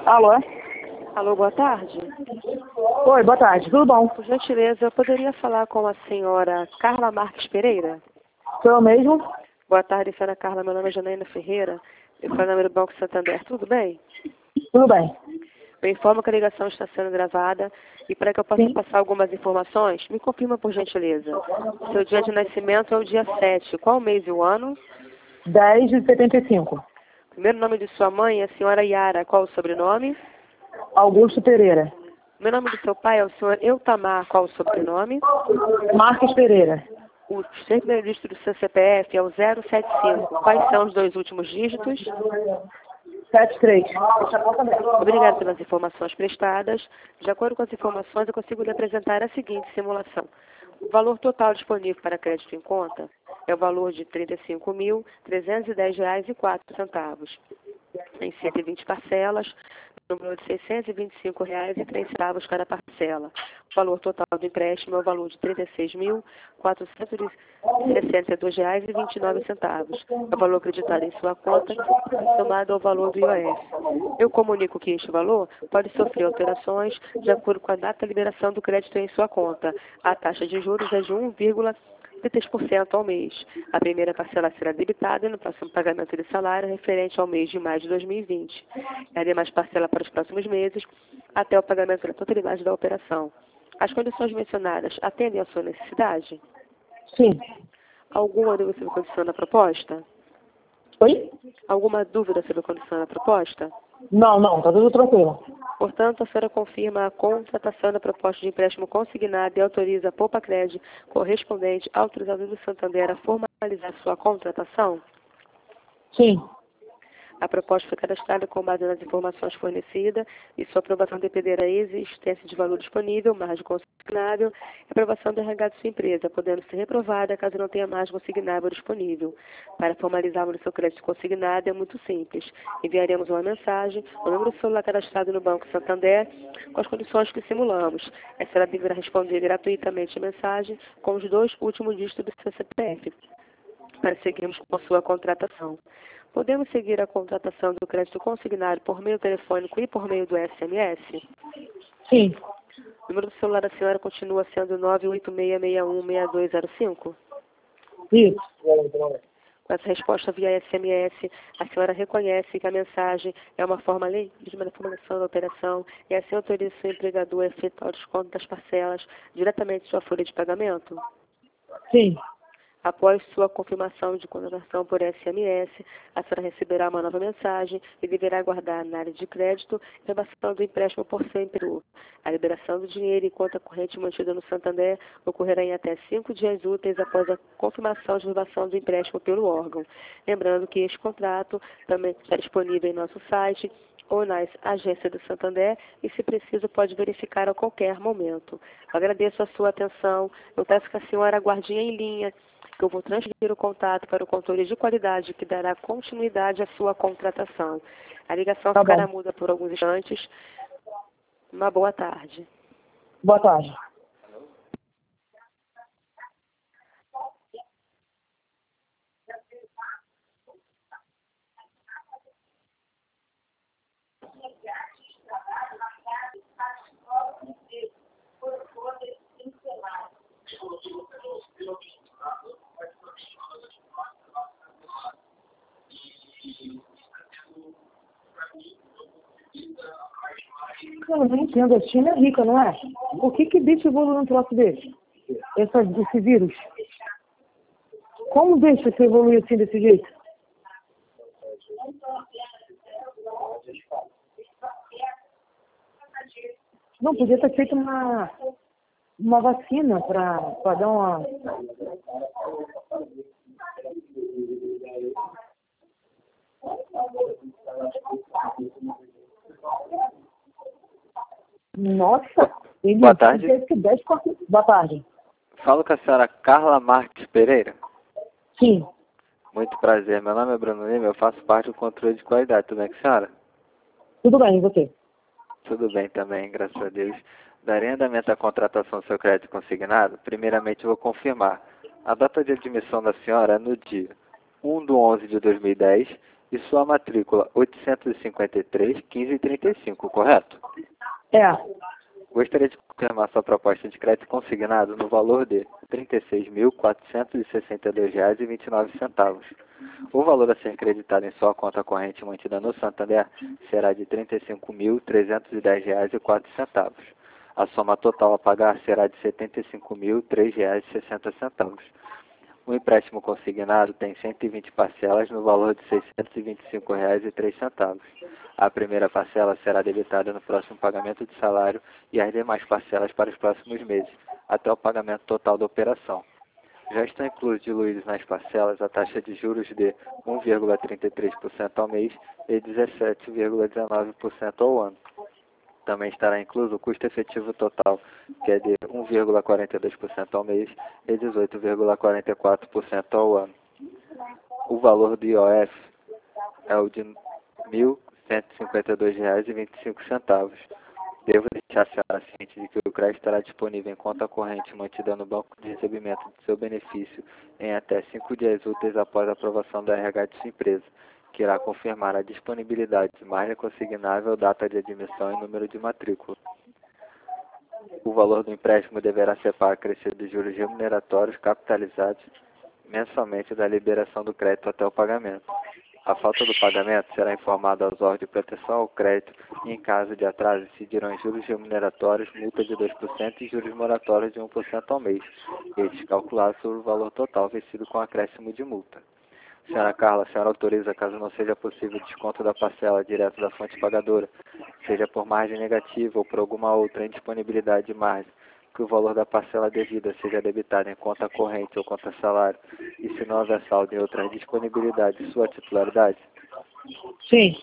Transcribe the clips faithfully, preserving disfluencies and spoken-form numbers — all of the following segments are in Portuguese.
Alô? Alô, boa tarde. Oi, boa tarde, tudo bom? Por gentileza, eu poderia falar com a senhora Carla Marques Pereira? Sou eu mesmo? Boa tarde, senhora Carla. Meu nome é Janaína Ferreira. Eu falo no número do Banco Santander. Tudo bem? Tudo bem. Eu informo que a ligação está sendo gravada e para que eu possa Sim. passar algumas informações, me confirma por gentileza. Seu dia de nascimento é o dia sete. Qual o mês e o ano? dez de setenta e cinco. Primeiro nome de sua mãe é a senhora Yara. Qual o sobrenome? Augusto Pereira. O nome do seu pai é o senhor Eutamar. Qual o sobrenome? Marcos Pereira. O primeiro dígito do seu C P F é o zero sete cinco. Quais são os dois últimos dígitos? setenta e três. Obrigada pelas informações prestadas. De acordo com as informações, eu consigo lhe apresentar a seguinte simulação. O valor total disponível para crédito em conta é o valor de trinta e cinco mil, trezentos e dez reais e quatro centavos. Em cento e vinte parcelas, número de seiscentos e vinte e cinco reais e três centavos cada parcela. O valor total do empréstimo é o valor de trinta e seis mil, quatrocentos e sessenta e dois reais e vinte e nove centavos. É o valor acreditado em sua conta, somado ao valor do I O F. Eu comunico que este valor pode sofrer alterações de acordo com a data de liberação do crédito em sua conta. A taxa de juros é de um vírgula trinta e três por cento ao mês. A primeira parcela será debitada no próximo pagamento de salário referente ao mês de maio de dois mil e vinte. E a demais parcela para os próximos meses, até o pagamento da totalidade da operação. As condições mencionadas atendem à sua necessidade? Sim. Alguma dúvida sobre a condição da proposta? Oi? Alguma dúvida sobre a condição da proposta? Não, não, tá tudo tranquilo. Portanto, a senhora confirma a contratação da proposta de empréstimo consignado e autoriza a Poupa Crédito correspondente autorizado do Santander a formalizar sua contratação? Sim. A proposta foi cadastrada com base nas informações fornecidas e sua aprovação dependerá da existência de valor disponível, margem consignável e aprovação do R H de sua empresa, podendo ser reprovada caso não tenha margem consignável disponível. Para formalizarmos o seu crédito consignado é muito simples. Enviaremos uma mensagem, o número do celular cadastrado no Banco Santander, com as condições que simulamos. A senhora deverá responder gratuitamente a mensagem com os dois últimos dígitos do seu C P F, para seguirmos com a sua contratação. Podemos seguir a contratação do crédito consignado por meio telefônico e por meio do S M S? Sim. O número do celular da senhora continua sendo nove oito seis seis um seis dois zero cinco? Isso. Com essa resposta via S M S, a senhora reconhece que a mensagem é uma forma legítima da formulação da operação e assim autoriza o seu empregador a efetuar o desconto das parcelas diretamente de sua folha de pagamento? Sim. Após sua confirmação de contratação por S M S, a senhora receberá uma nova mensagem e deverá aguardar na área de crédito a renovação do empréstimo por seu emprego. A liberação do dinheiro em conta corrente mantida no Santander ocorrerá em até cinco dias úteis após a confirmação de renovação do empréstimo pelo órgão. Lembrando que este contrato também está disponível em nosso site ou nas agências do Santander e, se preciso, pode verificar a qualquer momento. Agradeço a sua atenção. Eu peço que a senhora aguarde em linha, que eu vou transferir o contato para o controle de qualidade que dará continuidade à sua contratação. A ligação Tá ficará bom. muda por alguns instantes. Uma boa tarde. Boa tarde. Eu não entendo, a China é rica, não é? Por que que deixa evoluir um troço desse? Essa, esse vírus? Como deixa se evoluir assim desse jeito? Não, podia ter feito uma, uma vacina para dar uma... Nossa! Ele Boa tarde. teve que dez por cento. Boa tarde. Falo com a senhora Carla Marques Pereira. Sim. Muito prazer. Meu nome é Bruno Lima, eu faço parte do controle de qualidade. Tudo bem com a senhora? Tudo bem, e você? Tudo bem também, graças a Deus. Darei andamento à contratação do seu crédito consignado? Primeiramente, eu vou confirmar. A data de admissão da senhora é no dia um de onze de dois mil e dez e sua matrícula oitocentos e cinquenta e três, quinze e trinta e cinco, correto? É. Gostaria de confirmar sua proposta de crédito consignado no valor de trinta e seis mil, quatrocentos e sessenta e dois reais e vinte e nove centavos. O valor a ser creditado em sua conta corrente mantida no Santander será de trinta e cinco mil, trezentos e dez reais e quatro centavos. A soma total a pagar será de setenta e cinco mil, três reais e sessenta centavos. O empréstimo consignado tem cento e vinte parcelas no valor de seiscentos e vinte e cinco reais e três centavos. A primeira parcela será debitada no próximo pagamento de salário e as demais parcelas para os próximos meses, até o pagamento total da operação. Já estão incluídos nas parcelas a taxa de juros de um vírgula trinta e três por cento ao mês e dezessete vírgula dezenove por cento ao ano. Também estará incluso o custo efetivo total, que é de um vírgula quarenta e dois por cento ao mês e dezoito vírgula quarenta e quatro por cento ao ano. O valor do I O F é o de mil cento e cinquenta e dois reais e vinte e cinco centavos. Devo deixar a senhora ciente de que o crédito estará disponível em conta corrente mantida no banco de recebimento de seu benefício em até cinco dias úteis após a aprovação da R H de sua empresa, que irá confirmar a disponibilidade de margem consignável, data de admissão e número de matrícula. O valor do empréstimo deverá ser para acrescido de juros remuneratórios capitalizados mensalmente da liberação do crédito até o pagamento. A falta do pagamento será informada aos órgãos de proteção ao crédito e, em caso de atraso, incidirão em juros remuneratórios, multa de dois por cento e juros moratórios de um por cento ao mês, estes calculados sobre o valor total vencido com acréscimo de multa. Senhora Carla, a senhora autoriza, caso não seja possível o desconto da parcela direto da fonte pagadora, seja por margem negativa ou por alguma outra indisponibilidade de margem, que o valor da parcela devida seja debitado em conta corrente ou conta salário, e se não houver saldo em outras disponibilidades, sua titularidade? Sim.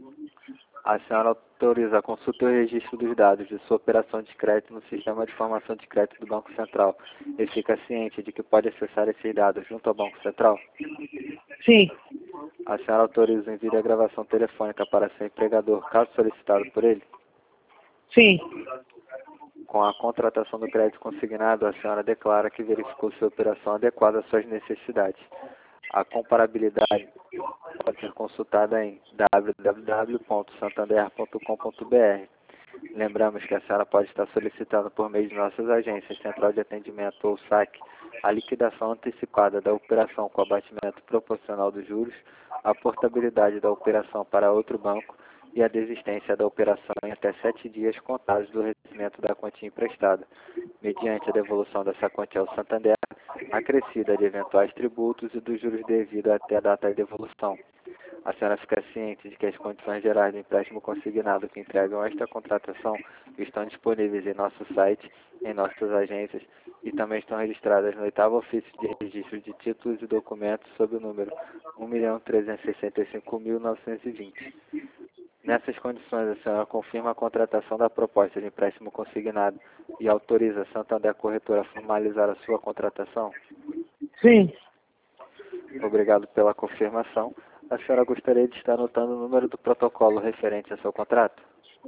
A senhora autoriza a consulta e o registro dos dados de sua operação de crédito no sistema de informação de crédito do Banco Central e fica ciente de que pode acessar esses dados junto ao Banco Central? Sim. A senhora autoriza o envio da gravação telefônica para seu empregador, caso solicitado por ele? Sim. Com a contratação do crédito consignado, a senhora declara que verificou sua operação adequada às suas necessidades. A comparabilidade pode ser consultada em w w w ponto santander ponto com ponto b r. Lembramos que a senhora pode estar solicitando por meio de nossas agências, Central de Atendimento ou S A C, a liquidação antecipada da operação com abatimento proporcional dos juros, a portabilidade da operação para outro banco e a desistência da operação em até sete dias contados do recebimento da quantia emprestada, mediante a devolução dessa quantia ao Santander, acrescida de eventuais tributos e dos juros devidos até a data de devolução. A senhora fica ciente de que as condições gerais do empréstimo consignado que entregam esta contratação estão disponíveis em nosso site, em nossas agências e também estão registradas no oitavo ofício de registro de títulos e documentos sob o número um milhão trezentos e sessenta e cinco mil novecentos e vinte. Nessas condições, a senhora confirma a contratação da proposta de empréstimo consignado e autoriza a Santander Corretora a formalizar a sua contratação? Sim. Obrigado pela confirmação. A senhora gostaria de estar anotando o número do protocolo referente ao seu contrato?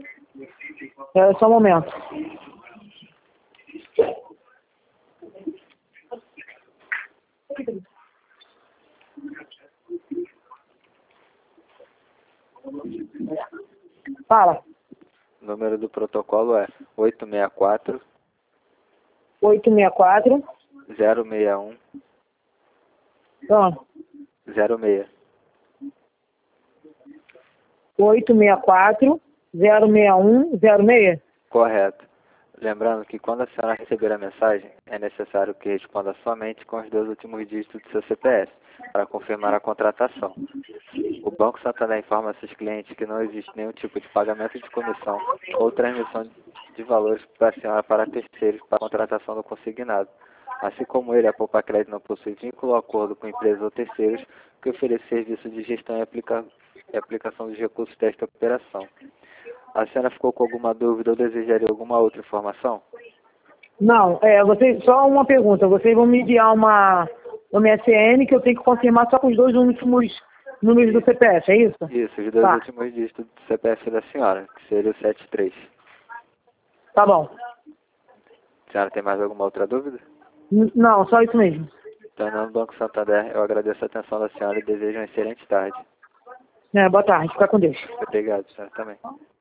É só um momento. Fala. O número do protocolo é oito seis quatro, oito seis quatro. zero seis um, Pronto. zero seis. oito seis quatro, zero seis um, zero seis? Correto. Lembrando que quando a senhora receber a mensagem, é necessário que responda somente com os dois últimos dígitos do seu C P F, para confirmar a contratação. O Banco Santander informa a seus clientes que não existe nenhum tipo de pagamento de comissão ou transmissão de valores para a senhora para terceiros para a contratação do consignado. Assim como ele, a Poupa Crédito não possui vínculo ou acordo com empresas ou terceiros que ofereçam serviço de gestão e, aplica e aplicação dos recursos desta operação. A senhora ficou com alguma dúvida ou desejaria alguma outra informação? Não, é, vocês, só uma pergunta. Vocês vão me enviar uma, uma S N que eu tenho que confirmar só com os dois últimos números do C P F, é isso? Isso, os dois Tá. últimos dígitos do C P F da senhora, que seria o setenta e três. Tá bom. A senhora tem mais alguma outra dúvida? N- Não, só isso mesmo. Então, em nome do Banco Santander, eu agradeço a atenção da senhora e desejo uma excelente tarde. É, boa tarde, fica com Deus. Obrigado, senhor, também.